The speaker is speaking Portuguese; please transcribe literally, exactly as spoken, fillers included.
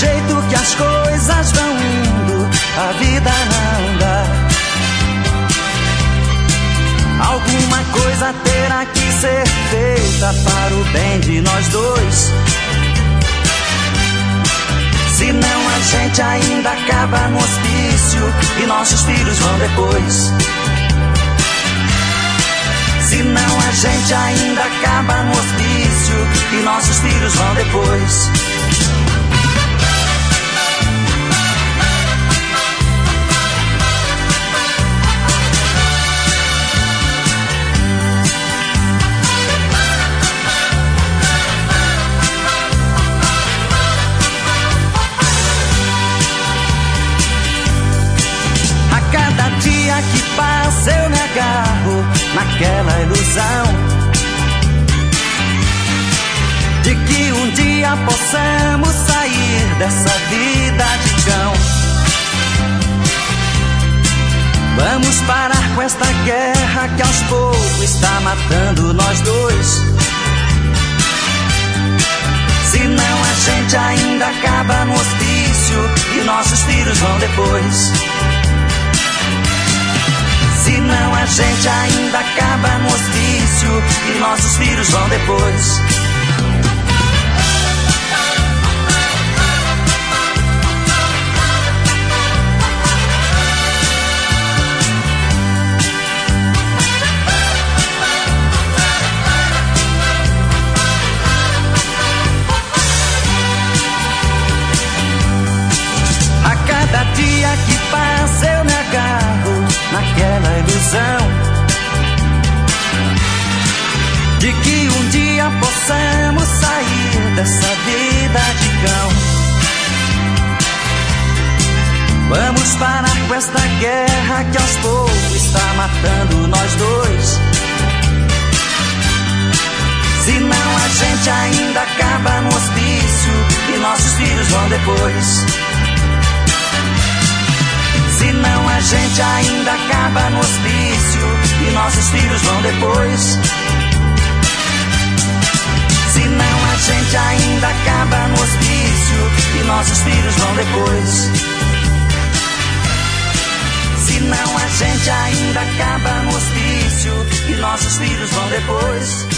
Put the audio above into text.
jeito que as coisas vão indo, a vida não dá. Alguma coisa terá que ser feita para o bem de nós dois. Senão a gente ainda acaba no hospício e nossos filhos vão depois. Senão a gente ainda acaba no hospício e nossos filhos vão depois. Dia que passa eu me agarro naquela ilusão de que um dia possamos sair dessa vida de cão. Vamos parar com esta guerra que aos poucos está matando nós dois. Senão a gente ainda acaba no hospício e nossos filhos vão depois. Senão a gente ainda acaba no hospício e nossos filhos vão depois. A cada dia que passa eu me agarro naquela ilusão de que um dia possamos sair dessa vida de cão. Vamos parar com esta guerra que aos poucos está matando nós dois. Senão a gente ainda acaba no hospício e nossos filhos vão depois. Senão a gente ainda acaba no hospício e nossos filhos vão depois. Senão a gente ainda acaba no hospício e nossos filhos vão depois. Senão a gente ainda acaba no hospício e nossos filhos vão depois.